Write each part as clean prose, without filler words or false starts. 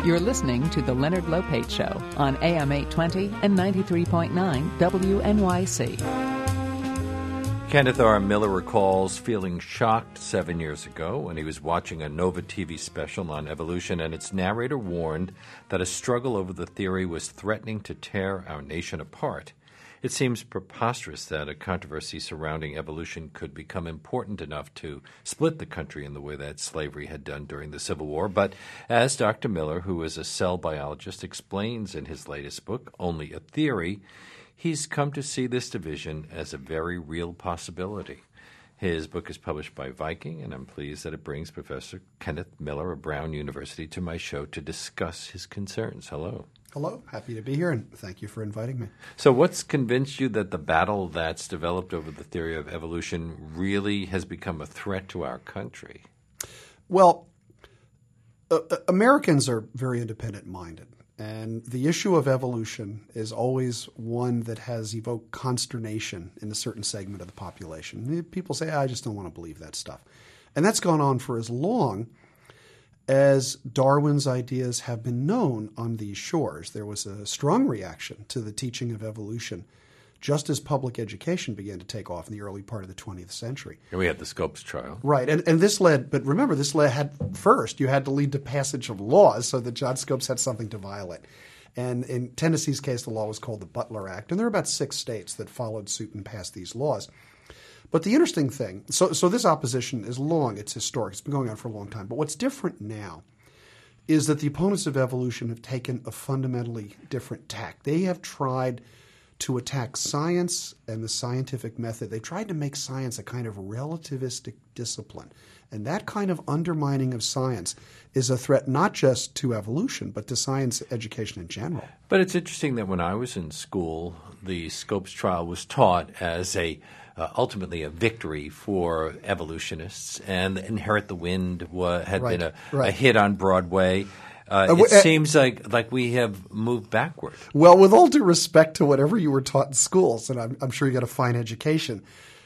You're listening to The Leonard Lopate Show on AM 820 and 93.9 WNYC. Kenneth R. Miller recalls feeling shocked 7 years ago when he was watching a Nova TV special on evolution, and its narrator warned that a struggle over the theory was threatening to tear our nation apart. It seems preposterous that a controversy surrounding evolution could become important enough to split the country in the way that slavery had done during the Civil War. But as Dr. Miller, who is a cell biologist, explains in his latest book, Only a Theory, he's come to see this division as a very real possibility. His book is published by Viking, and I'm pleased that it brings Professor Kenneth Miller of Brown University to my show to discuss his concerns. Hello. Hello. Happy to be here, and thank you for inviting me. So what's convinced you that the battle that's developed over the theory of evolution really has become a threat to our country? Well, Americans are very independent-minded, and the issue of evolution is always one that has evoked consternation in a certain segment of the population. People say, I just don't want to believe that stuff. And that's gone on for as long as Darwin's ideas have been known on these shores. There was a strong reaction to the teaching of evolution just as public education began to take off in the early part of the 20th century. And we had the Scopes trial. Right. And this led, but remember, this led, first, you had to lead to passage of laws so that John Scopes had something to violate. And in Tennessee's case, the law was called the Butler Act. And there were about 6 states that followed suit and passed these laws. But the interesting thing, so this opposition is long, it's historic, it's been going on for a long time. But what's different now is that the opponents of evolution have taken a fundamentally different tack. They have tried to attack science and the scientific method. They tried to make science a kind of relativistic discipline. And that kind of undermining of science is a threat not just to evolution, but to science education in general. But it's interesting that when I was in school, the Scopes trial was taught as ultimately a victory for evolutionists, and Inherit the Wind had been a hit on Broadway. It seems like we have moved backward. Well, with all due respect to whatever you were taught in schools, and I'm sure you got a fine education,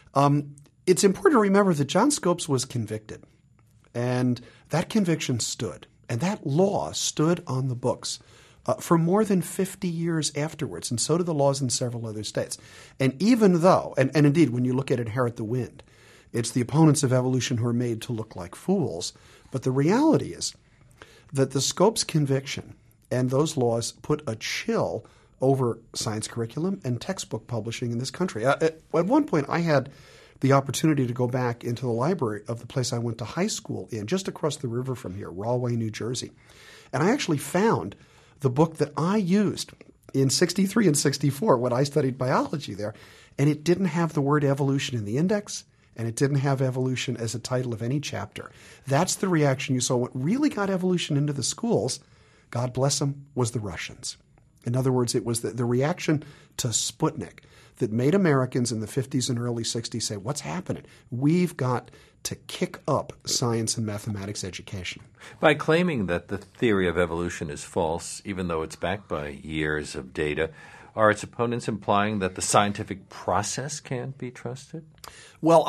it's important to remember that John Scopes was convicted, and that conviction stood, and that law stood on the books for more than 50 years afterwards, and so did the laws in several other states. And even though, and indeed, when you look at Inherit the Wind, it's the opponents of evolution who are made to look like fools, but the reality is that the Scopes conviction and those laws put a chill over science curriculum and textbook publishing in this country. At one point, I had the opportunity to go back into the library of the place I went to high school in, just across the river from here, Rahway, New Jersey. And I actually found the book that I used in 63 and 64 when I studied biology there, and it didn't have the word evolution in the index, and it didn't have evolution as a title of any chapter. That's the reaction you saw. What really got evolution into the schools, God bless them, was the Russians. In other words, it was the reaction to Sputnik that made Americans in the 50s and early 60s say, what's happening? We've got to kick up science and mathematics education. By claiming that the theory of evolution is false, even though it's backed by years of data, are its opponents implying that the scientific process can't be trusted? Well,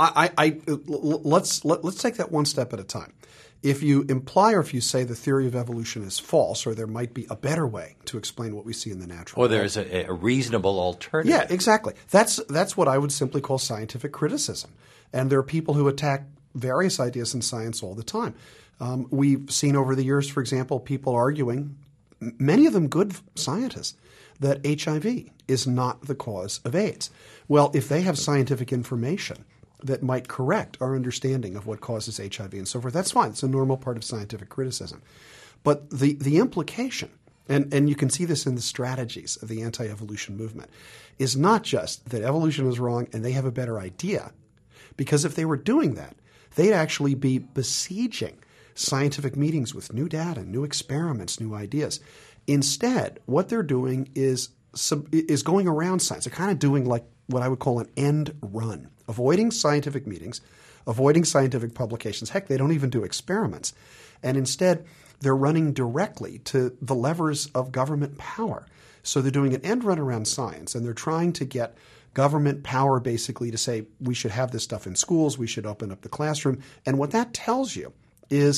let's take that one step at a time. If you imply or if you say the theory of evolution is false, or there might be a better way to explain what we see in the natural world. Or there's a reasonable alternative. Yeah, exactly. That's what I would simply call scientific criticism. And there are people who attack various ideas in science all the time. We've seen over the years, for example, people arguing, many of them good scientists, that HIV is not the cause of AIDS. Well, if they have scientific information that might correct our understanding of what causes HIV and so forth, that's fine. It's a normal part of scientific criticism. But the implication, and you can see this in the strategies of the anti-evolution movement, is not just that evolution is wrong and they have a better idea, because if they were doing that, they'd actually be besieging scientific meetings with new data, new experiments, new ideas. Instead, what they're doing is going around science. They're kind of doing like what I would call an end run, avoiding scientific meetings, avoiding scientific publications. Heck, they don't even do experiments. And instead, they're running directly to the levers of government power. So they're doing an end run around science, and they're trying to get government power basically to say we should have this stuff in schools, we should open up the classroom. And what that tells you is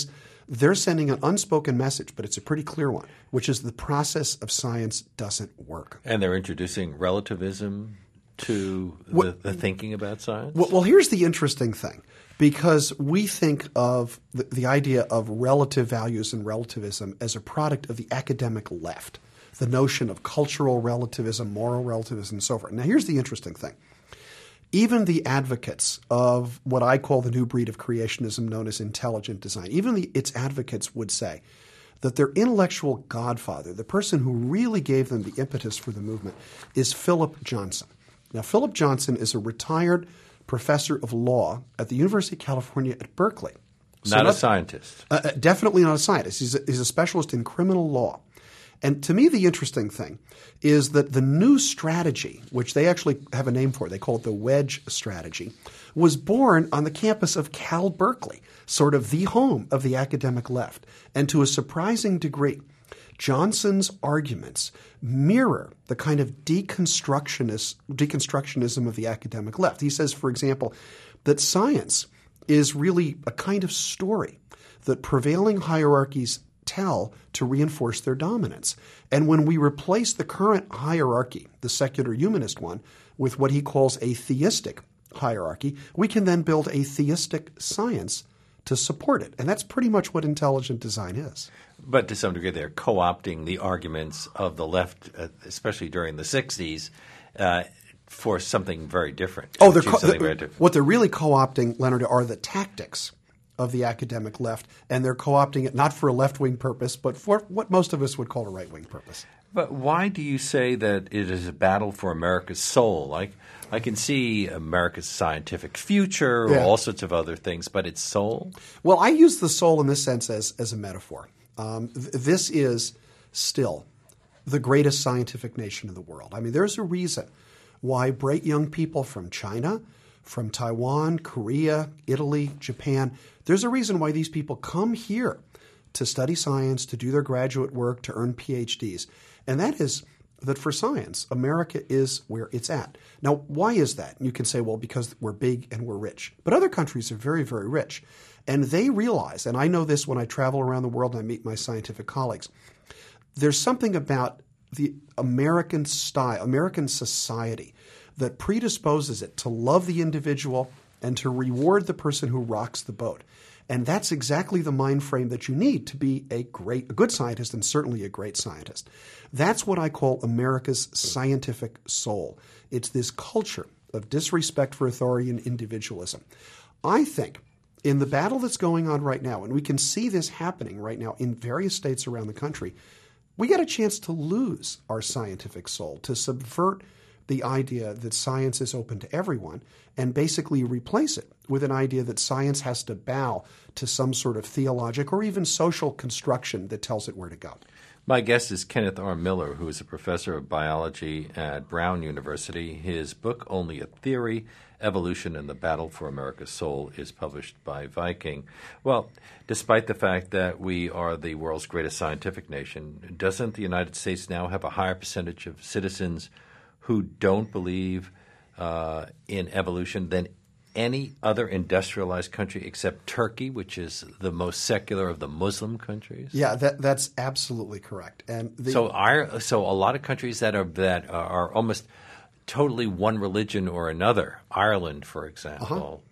they're sending an unspoken message, but it's a pretty clear one, which is the process of science doesn't work. And they're introducing relativism to the thinking about science? Well, here's the interesting thing. Because we think of the idea of relative values and relativism as a product of the academic left, the notion of cultural relativism, moral relativism, and so forth. Now, here's the interesting thing. Even the advocates of what I call the new breed of creationism known as intelligent design, even its advocates would say that their intellectual godfather, the person who really gave them the impetus for the movement, is Philip Johnson. Now, Philip Johnson is a retired professor of law at the University of California at Berkeley. Not a scientist. Definitely not a scientist. He's a specialist in criminal law. And to me, the interesting thing is that the new strategy, which they actually have a name for, they call it the wedge strategy, was born on the campus of Cal Berkeley, sort of the home of the academic left. And to a surprising degree, Johnson's arguments mirror the kind of deconstructionism of the academic left. He says, for example, that science is really a kind of story that prevailing hierarchies tell to reinforce their dominance. And when we replace the current hierarchy, the secular humanist one, with what he calls a theistic hierarchy, we can then build a theistic science to support it. And that's pretty much what intelligent design is. But to some degree, they're co-opting the arguments of the left, especially during the 60s, for something very different. Oh, what they're really co-opting, Leonard, are the tactics of the academic left, and they're co-opting it not for a left-wing purpose, but for what most of us would call a right-wing purpose. But why do you say that it is a battle for America's soul? I can see America's scientific future or all sorts of other things, but its soul? Well, I use the soul in this sense as a metaphor. This is still the greatest scientific nation in the world. I mean, there's a reason why bright young people from China, from Taiwan, Korea, Italy, Japan, there's a reason why these people come here to study science, to do their graduate work, to earn PhDs. And that is that for science, America is where it's at. Now, why is that? You can say, well, because we're big and we're rich. But other countries are very, very rich. And they realize, and I know this when I travel around the world and I meet my scientific colleagues, there's something about the American style, American society, that predisposes it to love the individual and to reward the person who rocks the boat. And that's exactly the mind frame that you need to be a good scientist and certainly a great scientist. That's what I call America's scientific soul. It's this culture of disrespect for authority and individualism. I think in the battle that's going on right now, and we can see this happening right now in various states around the country, we got a chance to lose our scientific soul, to subvert the idea that science is open to everyone and basically replace it with an idea that science has to bow to some sort of theologic or even social construction that tells it where to go. My guest is Kenneth R. Miller, who is a professor of biology at Brown University. His book, Only a Theory, Evolution and the Battle for America's Soul, is published by Viking. Well, despite the fact that we are the world's greatest scientific nation, doesn't the United States now have a higher percentage of citizens who don't believe in evolution than any other industrialized country except Turkey, which is the most secular of the Muslim countries? Yeah, that's absolutely correct. And so a lot of countries that are almost totally one religion or another, Ireland, for example,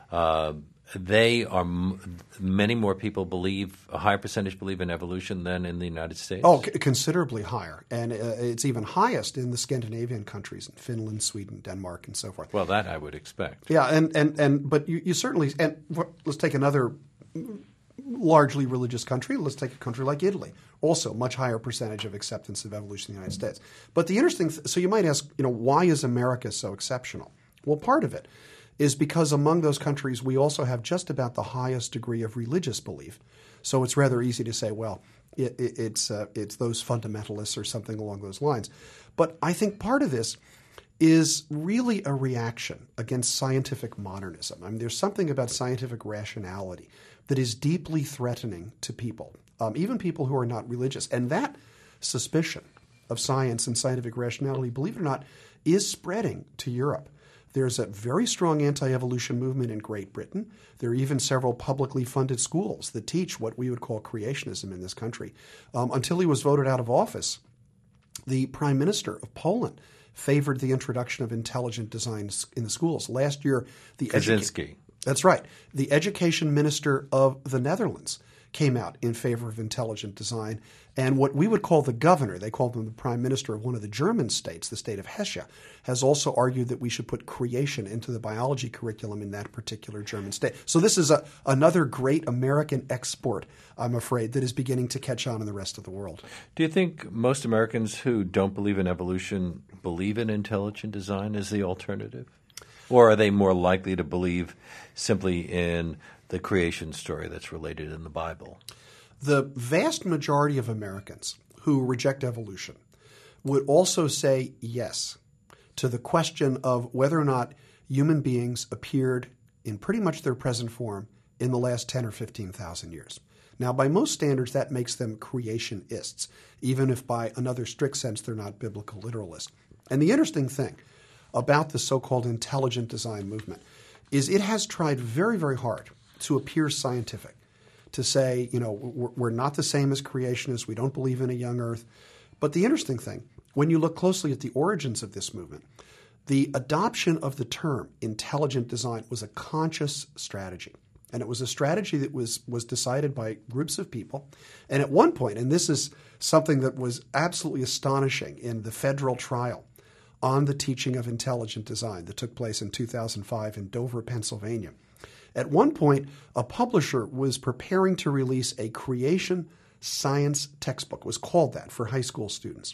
they are many more people believe, a higher percentage believe in evolution than in the United States? Oh, considerably higher. And it's even highest in the Scandinavian countries, in Finland, Sweden, Denmark, and so forth. Well, that I would expect. Yeah, but you certainly – and let's take another largely religious country. Let's take a country like Italy. Also, much higher percentage of acceptance of evolution in the United States. But the interesting so you might ask, why is America so exceptional? Well, part of it is because among those countries we also have just about the highest degree of religious belief. So it's rather easy to say, well, it's those fundamentalists or something along those lines. But I think part of this is really a reaction against scientific modernism. I mean, there's something about scientific rationality that is deeply threatening to people, even people who are not religious. And that suspicion of science and scientific rationality, believe it or not, is spreading to Europe. There's a very strong anti-evolution movement in Great Britain. There are even several publicly funded schools that teach what we would call creationism in this country. Until he was voted out of office, the Prime Minister of Poland favored the introduction of intelligent design in the schools. Last year, Kaczynski. That's right. The education minister of the Netherlands came out in favor of intelligent design. And what we would call the governor, they called him the prime minister of one of the German states, the state of Hesse, has also argued that we should put creation into the biology curriculum in that particular German state. So this is another great American export, I'm afraid, that is beginning to catch on in the rest of the world. Do you think most Americans who don't believe in evolution believe in intelligent design as the alternative? Or are they more likely to believe simply in the creation story that's related in the Bible? The vast majority of Americans who reject evolution would also say yes to the question of whether or not human beings appeared in pretty much their present form in the last 10 or 15,000 years. Now, by most standards, that makes them creationists, even if by another strict sense they're not biblical literalists. And the interesting thing about the so-called intelligent design movement is it has tried very, very hard to appear scientific, to say, we're not the same as creationists, we don't believe in a young earth. But the interesting thing, when you look closely at the origins of this movement, the adoption of the term intelligent design was a conscious strategy. And it was a strategy that was decided by groups of people. And at one point, and this is something that was absolutely astonishing in the federal trial on the teaching of intelligent design that took place in 2005 in Dover, Pennsylvania. At one point, a publisher was preparing to release a creation science textbook. It was called that for high school students.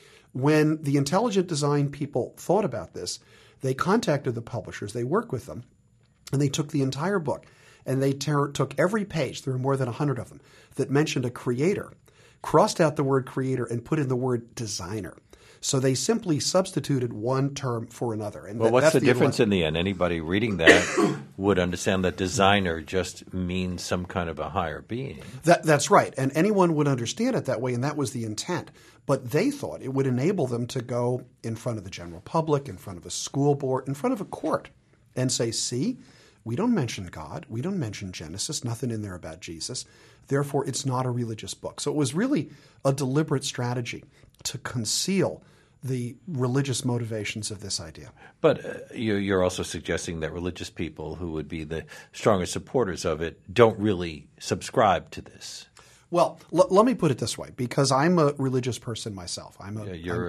When the intelligent design people thought about this, they contacted the publishers, they worked with them, and they took the entire book, and they took every page, there were more than 100 of them, that mentioned a creator, crossed out the word creator, and put in the word designer. So they simply substituted one term for another. And well, what's the difference in the end? Anybody reading that would understand that designer just means some kind of a higher being. That's right. And anyone would understand it that way, and that was the intent. But they thought it would enable them to go in front of the general public, in front of a school board, in front of a court, and say, see, we don't mention God. We don't mention Genesis, nothing in there about Jesus. Therefore, it's not a religious book. So it was really a deliberate strategy to conceal the religious motivations of this idea. But you're also suggesting that religious people who would be the strongest supporters of it don't really subscribe to this. Well, let me put it this way, because I'm a religious person myself. I'm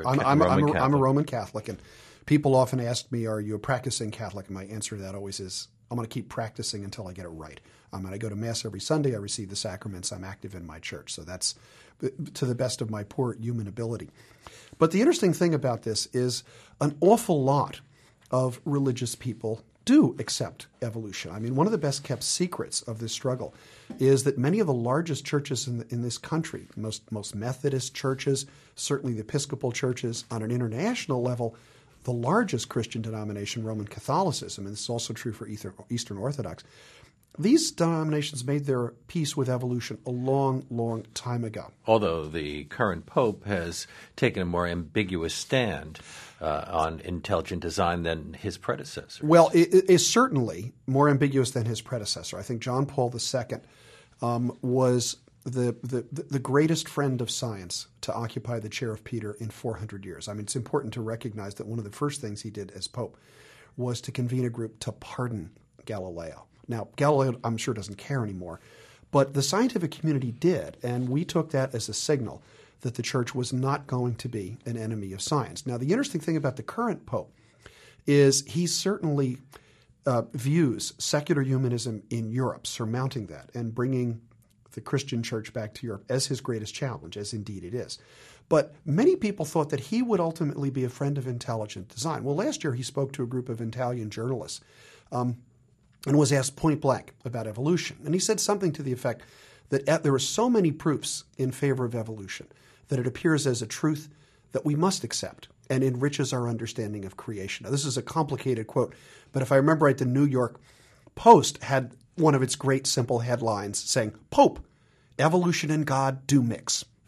a Roman Catholic, and people often ask me, are you a practicing Catholic? And my answer to that always is, I'm going to keep practicing until I get it right. I go to Mass every Sunday. I receive the sacraments. I'm active in my church. So that's to the best of my poor human ability. But the interesting thing about this is an awful lot of religious people do accept evolution. I mean, one of the best kept secrets of this struggle is that many of the largest churches in this country, most Methodist churches, certainly the Episcopal churches, on an international level, the largest Christian denomination, Roman Catholicism, and this is also true for Eastern Orthodox, these denominations made their peace with evolution a long, long time ago. Although the current pope has taken a more ambiguous stand on intelligent design than his predecessor. Well, it is certainly more ambiguous than his predecessor. I think John Paul II was the greatest friend of science to occupy the chair of Peter in 400 years. I mean, it's important to recognize that one of the first things he did as pope was to convene a group to pardon Galileo. Now, Galileo, I'm sure, doesn't care anymore, but the scientific community did, and we took that as a signal that the church was not going to be an enemy of science. Now, the interesting thing about the current pope is he certainly views secular humanism in Europe, surmounting that, and bringing the Christian church back to Europe as his greatest challenge, as indeed it is. But many people thought that he would ultimately be a friend of intelligent design. Well, last year he spoke to a group of Italian journalists and was asked point blank about evolution. And he said something to the effect that there are so many proofs in favor of evolution that it appears as a truth that we must accept and enriches our understanding of creation. Now, this is a complicated quote, but if I remember right, the New York Post had one of its great simple headlines saying, Pope, evolution and God do mix.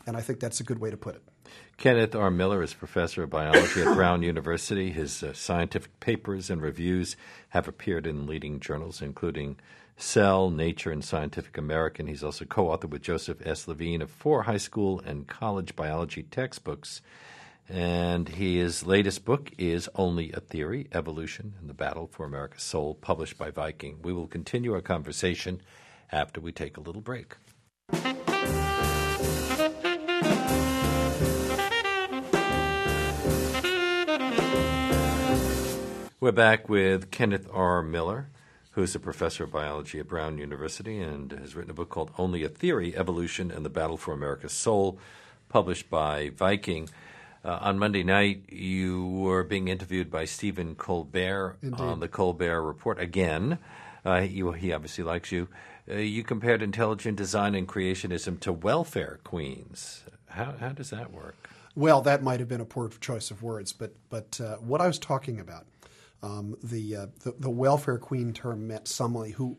And I think that's a good way to put it. Kenneth R. Miller is professor of biology at Brown University. His scientific papers and reviews have appeared in leading journals, including Cell, Nature, and Scientific American. He's also co-authored with Joseph S. Levine of 4 high school and college biology textbooks. And his latest book is Only a Theory, Evolution and the Battle for America's Soul, published by Viking. We will continue our conversation after we take a little break. We're back with Kenneth R. Miller, who's a professor of biology at Brown University and has written a book called Only a Theory, Evolution and the Battle for America's Soul, published by Viking. On Monday night, you were being interviewed by Stephen Colbert on the Colbert Report again. He obviously likes you. You compared intelligent design and creationism to welfare queens. How does that work? Well, that might have been a poor choice of words, but what I was talking about, the welfare queen term meant someone who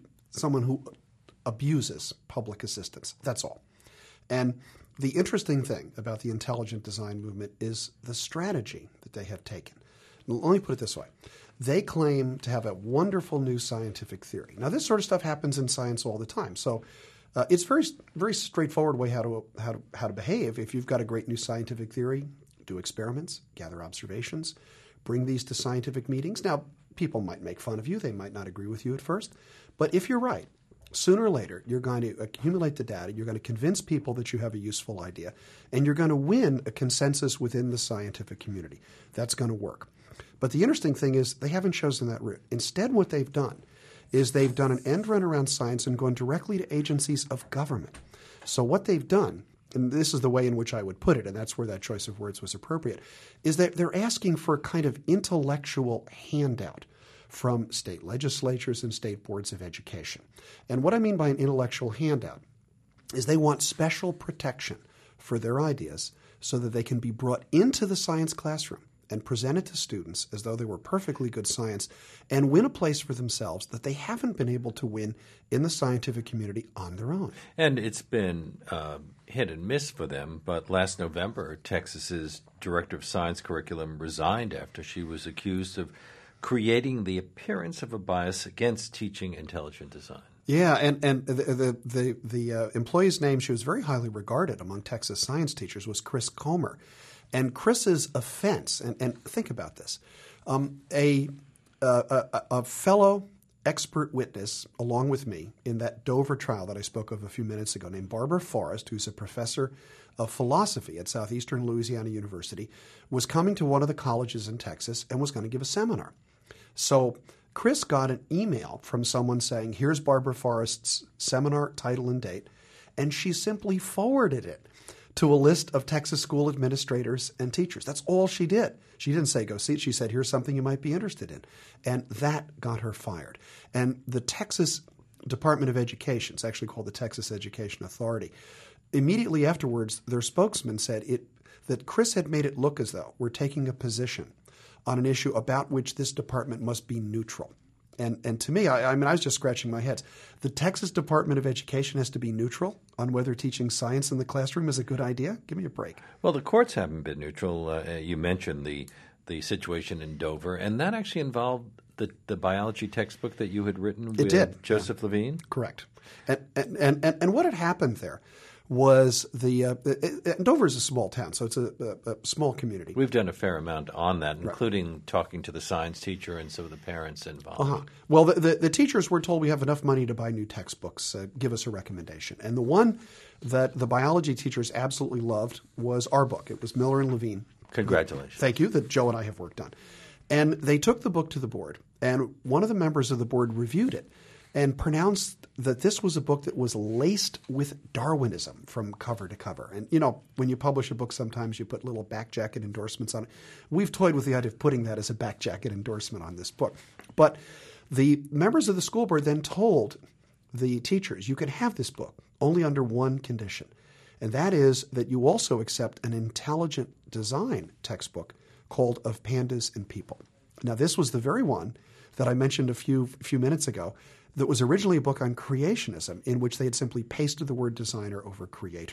abuses public assistance. That's all. And the interesting thing about the intelligent design movement is the strategy that they have taken. Let me put it this way. They claim to have a wonderful new scientific theory. Now, this sort of stuff happens in science all the time. So it's very, very straightforward way how to behave. If you've got a great new scientific theory, do experiments, gather observations, bring these to scientific meetings. Now, people might make fun of you. They might not agree with you at first. But if you're right, sooner or later, you're going to accumulate the data, you're going to convince people that you have a useful idea, and you're going to win a consensus within the scientific community. That's going to work. But the interesting thing is they haven't chosen that route. Instead, what they've done is they've done an end run around science and gone directly to agencies of government. So what they've done, and this is the way in which I would put it, and that's where that choice of words was appropriate, is that they're asking for a kind of intellectual handout from state legislatures and state boards of education. And what I mean by an intellectual handout is they want special protection for their ideas so that they can be brought into the science classroom and presented to students as though they were perfectly good science and win a place for themselves that they haven't been able to win in the scientific community on their own. And it's been hit and miss for them, but last November, Texas's director of science curriculum resigned after she was accused of creating the appearance of a bias against teaching intelligent design. Yeah, and the employee's name, she was very highly regarded among Texas science teachers, was Chris Comer. And Chris's offense, and think about this, a fellow expert witness along with me in that Dover trial that I spoke of a few minutes ago named Barbara Forrest, who's a professor of philosophy at Southeastern Louisiana University, was coming to one of the colleges in Texas and was going to give a seminar. So Chris got an email from someone saying, here's Barbara Forrest's seminar title and date, and she simply forwarded it to a list of Texas school administrators and teachers. That's all she did. She didn't say, go see it. She said, here's something you might be interested in. And that got her fired. And the Texas Department of Education, it's actually called the Texas Education Authority, immediately afterwards, their spokesman said that Chris had made it look as though we're taking a position on an issue about which this department must be neutral. And to me, I was just scratching my head. The Texas Department of Education has to be neutral on whether teaching science in the classroom is a good idea? Give me a break. Well, the courts haven't been neutral. You mentioned the situation in Dover, and that actually involved the biology textbook that you had written with Joseph Levine? Correct. And what had happened there was Dover is a small town, so it's a small community. We've done a fair amount on that, including talking to the science teacher and some of the parents involved. Well, the teachers were told we have enough money to buy new textbooks. Give us a recommendation. And the one that the biology teachers absolutely loved was our book. It was Miller and Levine. Congratulations. Thank you, that Joe and I have worked on. And they took the book to the board, and one of the members of the board reviewed it and pronounced that this was a book that was laced with Darwinism from cover to cover. And, when you publish a book, sometimes you put little back jacket endorsements on it. We've toyed with the idea of putting that as a back jacket endorsement on this book. But the members of the school board then told the teachers, you can have this book only under one condition, and that is that you also accept an intelligent design textbook called Of Pandas and People. Now, this was the very one that I mentioned a few minutes ago that was originally a book on creationism in which they had simply pasted the word designer over creator.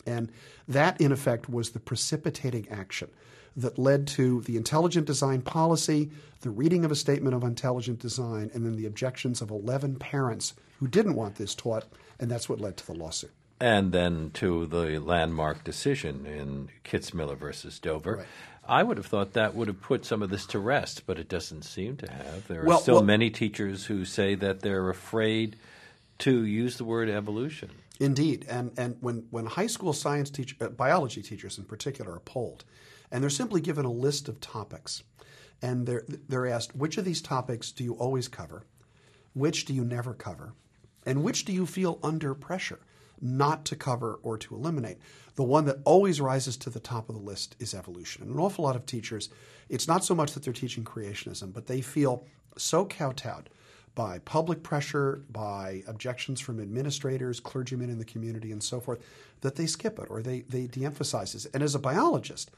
And that, in effect, was the precipitating action that led to the intelligent design policy, the reading of a statement of intelligent design, and then the objections of 11 parents who didn't want this taught, and that's what led to the lawsuit. And then to the landmark decision in Kitzmiller versus Dover. Right. I would have thought that would have put some of this to rest, but it doesn't seem to have. There are still many teachers who say that they're afraid to use the word evolution. Indeed. And when high school science biology teachers in particular are polled, and they're simply given a list of topics, and they're asked, which of these topics do you always cover? Which do you never cover? And which do you feel under pressure not to cover or to eliminate? The one that always rises to the top of the list is evolution. And an awful lot of teachers, it's not so much that they're teaching creationism, but they feel so kowtowed by public pressure, by objections from administrators, clergymen in the community, and so forth, that they skip it or they de-emphasize it. And as a biologist,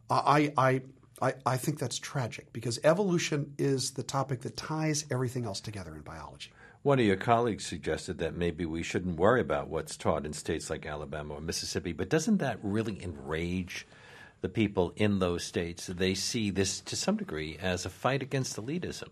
I think that's tragic because evolution is the topic that ties everything else together in biology. One of your colleagues suggested that maybe we shouldn't worry about what's taught in states like Alabama or Mississippi, but doesn't that really enrage the people in those states? They see this to some degree as a fight against elitism.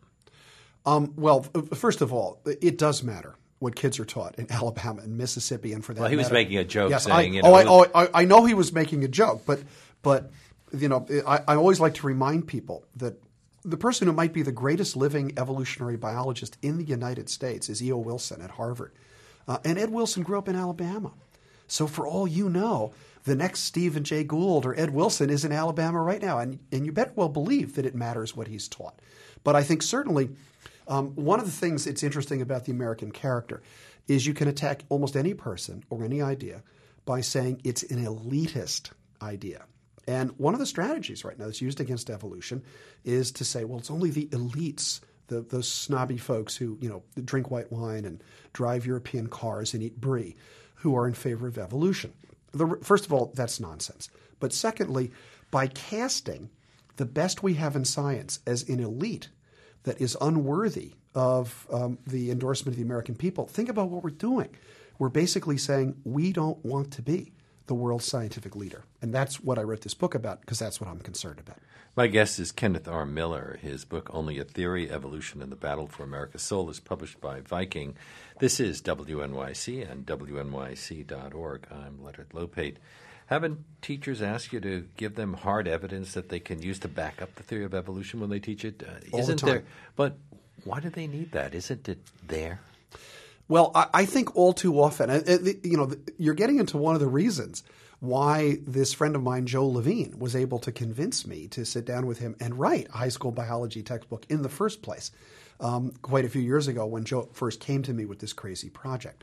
Well, first of all, it does matter what kids are taught in Alabama and Mississippi, and for that matter. Well, he was making a joke, yes, saying, I know he was making a joke, but you know, I always like to remind people that the person who might be the greatest living evolutionary biologist in the United States is E.O. Wilson at Harvard. And Ed Wilson grew up in Alabama. So for all you know, the next Stephen Jay Gould or Ed Wilson is in Alabama right now. And you better well believe that it matters what he's taught. But I think certainly one of the things that's interesting about the American character is you can attack almost any person or any idea by saying it's an elitist idea. And one of the strategies right now that's used against evolution is to say, well, it's only the elites, those snobby folks who, you know, drink white wine and drive European cars and eat brie, who are in favor of evolution. First of all, that's nonsense. But secondly, by casting the best we have in science as an elite that is unworthy of the endorsement of the American people, think about what we're doing. We're basically saying we don't want to be the world's scientific leader. And that's what I wrote this book about because that's what I'm concerned about. My guest is Kenneth R. Miller. His book, Only a Theory, Evolution and the Battle for America's Soul, is published by Viking. This is WNYC and WNYC.org. I'm Leonard Lopate. Haven't teachers asked you to give them hard evidence that they can use to back up the theory of evolution when they teach it? All the time. But why do they need that? Isn't it there? Well, I think all too often, you know, you're getting into one of the reasons why this friend of mine, Joe Levine, was able to convince me to sit down with him and write a high school biology textbook in the first place, quite a few years ago when Joe first came to me with this crazy project.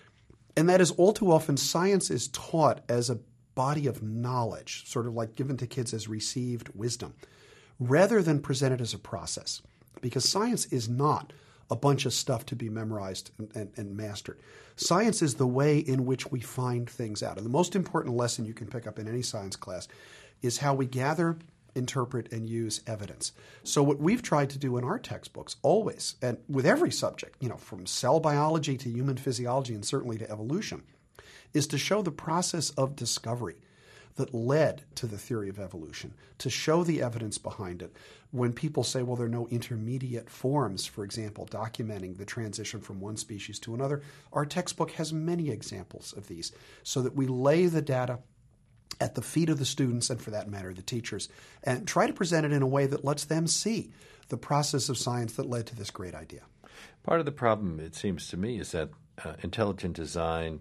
And that is all too often science is taught as a body of knowledge, sort of like given to kids as received wisdom, rather than presented as a process. Because science is not a bunch of stuff to be memorized and mastered. Science is the way in which we find things out. And the most important lesson you can pick up in any science class is how we gather, interpret, and use evidence. So what we've tried to do in our textbooks always, and with every subject, you know, from cell biology to human physiology and certainly to evolution, is to show the process of discovery that led to the theory of evolution, to show the evidence behind it. When people say, well, there are no intermediate forms, for example, documenting the transition from one species to another, our textbook has many examples of these so that we lay the data at the feet of the students and, for that matter, the teachers, and try to present it in a way that lets them see the process of science that led to this great idea. Part of the problem, it seems to me, is that intelligent design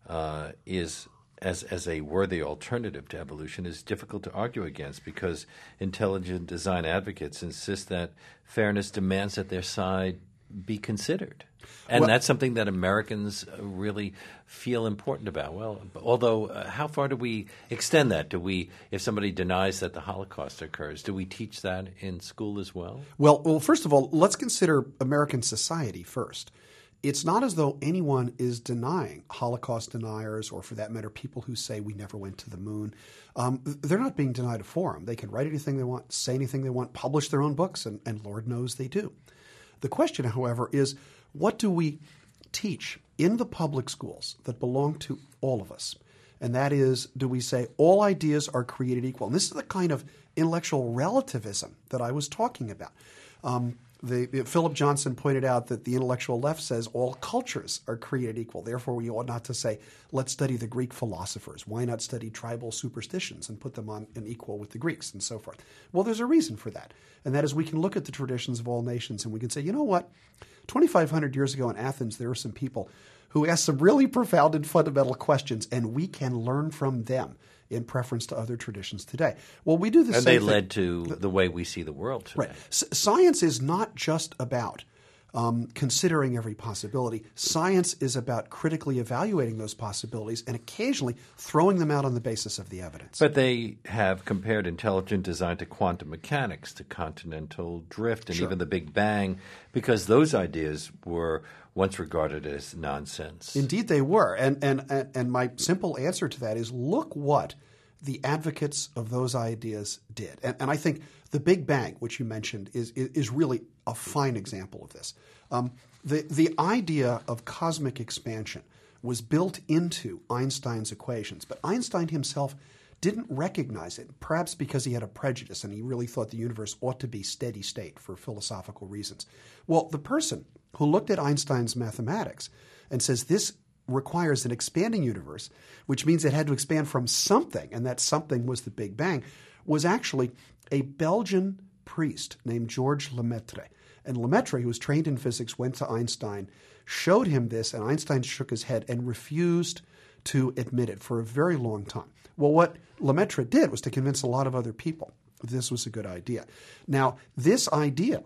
is as a worthy alternative to evolution is difficult to argue against because intelligent design advocates insist that fairness demands that their side be considered. And that's something that Americans really feel important about. Well, although how far do we extend that? If somebody denies that the Holocaust occurs, do we teach that in school as well? Well, first of all, let's consider American society first. It's not as though anyone is denying Holocaust deniers or, for that matter, people who say we never went to the moon. They're not being denied a forum. They can write anything they want, say anything they want, publish their own books, and Lord knows they do. The question, however, is what do we teach in the public schools that belong to all of us? And that is, do we say all ideas are created equal? And this is the kind of intellectual relativism that I was talking about. Philip Johnson pointed out that the intellectual left says all cultures are created equal. Therefore, we ought not to say, let's study the Greek philosophers. Why not study tribal superstitions and put them on an equal with the Greeks and so forth? Well, there's a reason for that. And that is we can look at the traditions of all nations and we can say, you know what? 2,500 years ago in Athens, there were some people who asked some really profound and fundamental questions, and we can learn from them in preference to other traditions today. Well, we do the same thing. And they led to the way we see the world today. Right. Science is not just about considering every possibility. Science is about critically evaluating those possibilities and occasionally throwing them out on the basis of the evidence. But they have compared intelligent design to quantum mechanics, to continental drift, and even the Big Bang, because those ideas were once regarded as nonsense. Indeed they were. And my simple answer to that is look what the advocates of those ideas did. And I think the Big Bang, which you mentioned, is really a fine example of this. The idea of cosmic expansion was built into Einstein's equations, but Einstein himself didn't recognize it, perhaps because he had a prejudice and he really thought the universe ought to be steady state for philosophical reasons. Well, the person who looked at Einstein's mathematics and says this requires an expanding universe, which means it had to expand from something, and that something was the Big Bang, was actually a Belgian priest named Georges Lemaitre. And Lemaitre, who was trained in physics, went to Einstein, showed him this, and Einstein shook his head and refused to admit it for a very long time. Well, what Lemaitre did was to convince a lot of other people this was a good idea. Now, this idea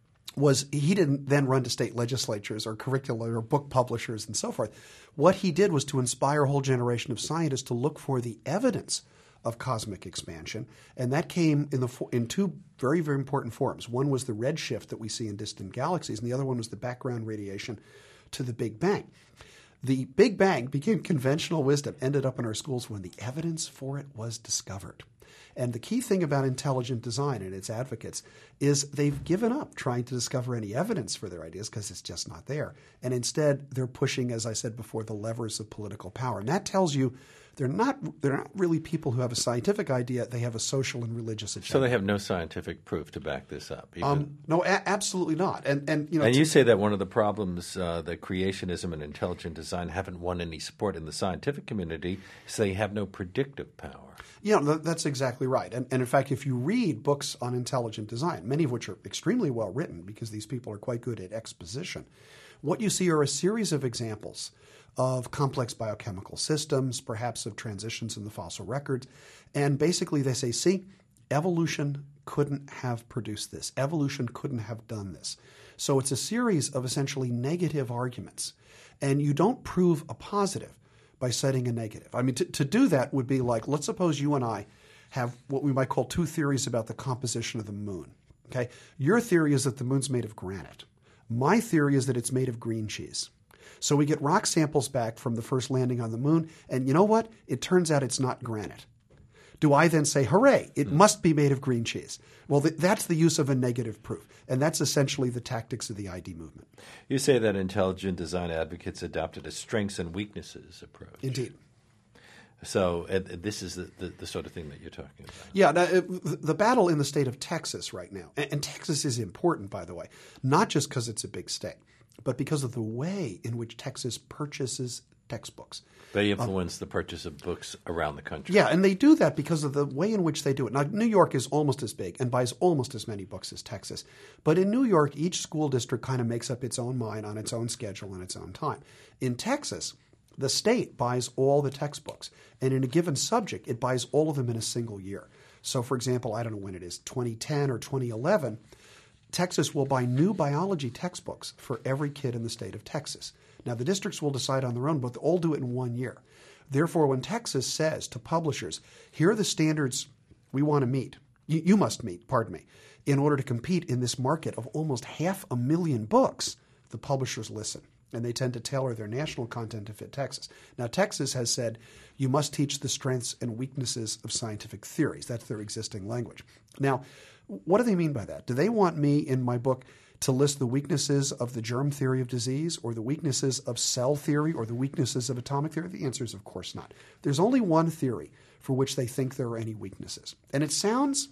was he didn't then run to state legislatures or curricula or book publishers and so forth. What he did was to inspire a whole generation of scientists to look for the evidence of cosmic expansion, and that came in two very, very important forms. One was the redshift that we see in distant galaxies, and the other one was the background radiation to the Big Bang. The Big Bang became conventional wisdom, ended up in our schools when the evidence for it was discovered. And the key thing about intelligent design and its advocates is they've given up trying to discover any evidence for their ideas because it's just not there. And instead, they're pushing, as I said before, the levers of political power. And that tells you they're not really people who have a scientific idea. They have a social and religious agenda. So they have no scientific proof to back this up? No, absolutely not. And you say that one of the problems that creationism and intelligent design haven't won any support in the scientific community is they have no predictive power. Yeah, that's exactly right. And in fact, if you read books on intelligent design, many of which are extremely well written because these people are quite good at exposition, what you see are a series of examples of complex biochemical systems, perhaps of transitions in the fossil records. And basically they say, see, evolution couldn't have produced this. Evolution couldn't have done this. So it's a series of essentially negative arguments. And you don't prove a positive by citing a negative. I mean, to do that would be like, let's suppose you and I have what we might call two theories about the composition of the moon. Okay? Your theory is that the moon's made of granite. My theory is that it's made of green cheese. So we get rock samples back from the first landing on the moon, and you know what? It turns out it's not granite. Do I then say, hooray, it must be made of green cheese? Well, that's the use of a negative proof, and that's essentially the tactics of the ID movement. You say that intelligent design advocates adopted a strengths and weaknesses approach. Indeed. So this is the sort of thing that you're talking about. Yeah, now, the battle in the state of Texas right now, and Texas is important, by the way, not just because it's a big state, but because of the way in which Texas purchases textbooks. They influence the purchase of books around the country. Yeah, and they do that because of the way in which they do it. Now, New York is almost as big and buys almost as many books as Texas. But in New York, each school district kind of makes up its own mind on its own schedule and its own time. In Texas, the state buys all the textbooks. And in a given subject, it buys all of them in a single year. So, for example, I don't know when it is, 2010 or 2011, Texas will buy new biology textbooks for every kid in the state of Texas. Now, the districts will decide on their own, but they'll all do it in 1 year. Therefore, when Texas says to publishers, here are the standards we want to meet, you must meet, in order to compete in this market of almost 500,000 books, the publishers listen. And they tend to tailor their national content to fit Texas. Now, Texas has said you must teach the strengths and weaknesses of scientific theories. That's their existing language. Now, what do they mean by that? Do they want me in my book to list the weaknesses of the germ theory of disease or the weaknesses of cell theory or the weaknesses of atomic theory? The answer is, of course not. There's only one theory for which they think there are any weaknesses. And it sounds,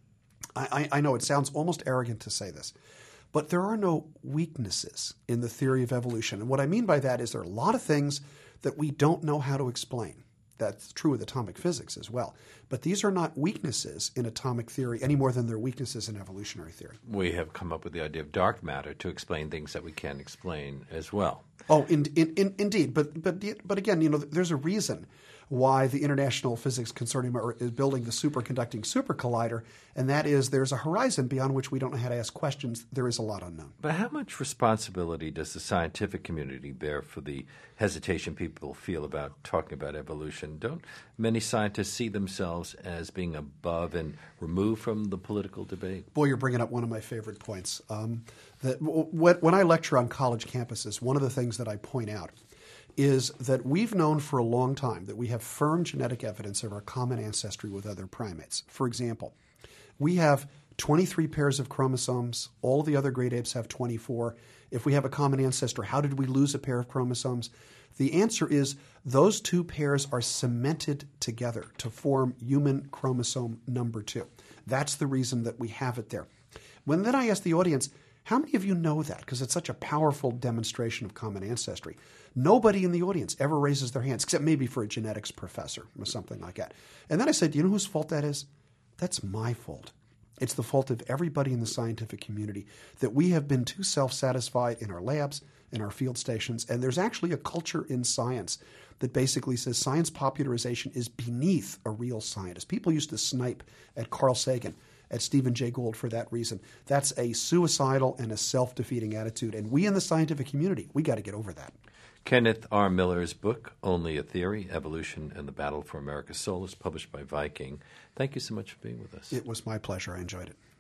I know it sounds almost arrogant to say this, but there are no weaknesses in the theory of evolution. And what I mean by that is there are a lot of things that we don't know how to explain. That's true with atomic physics as well. But these are not weaknesses in atomic theory any more than they're weaknesses in evolutionary theory. We have come up with the idea of dark matter to explain things that we can't explain as well. Oh, indeed. But again, there's a reason why the International Physics Consortium is building the superconducting super collider, and that is there's a horizon beyond which we don't know how to ask questions. There is a lot unknown. But how much responsibility does the scientific community bear for the hesitation people feel about talking about evolution? Don't many scientists see themselves as being above and removed from the political debate? Boy, you're bringing up one of my favorite points. When I lecture on college campuses, one of the things that I point out is that we've known for a long time that we have firm genetic evidence of our common ancestry with other primates. For example, we have 23 pairs of chromosomes. All the other great apes have 24. If we have a common ancestor, how did we lose a pair of chromosomes? The answer is those two pairs are cemented together to form human chromosome number 2. That's the reason that we have it there. When then I ask the audience, how many of you know that? Because it's such a powerful demonstration of common ancestry. Nobody in the audience ever raises their hands, except maybe for a genetics professor or something like that. And then I said, do you know whose fault that is? That's my fault. It's the fault of everybody in the scientific community that we have been too self-satisfied in our labs, in our field stations, and there's actually a culture in science that basically says science popularization is beneath a real scientist. People used to snipe at Carl Sagan, at Stephen Jay Gould for that reason. That's a suicidal and a self-defeating attitude, and we in the scientific community, we got to get over that. Kenneth R. Miller's book, Only a Theory, Evolution and the Battle for America's Soul, is published by Viking. Thank you so much for being with us. It was my pleasure. I enjoyed it.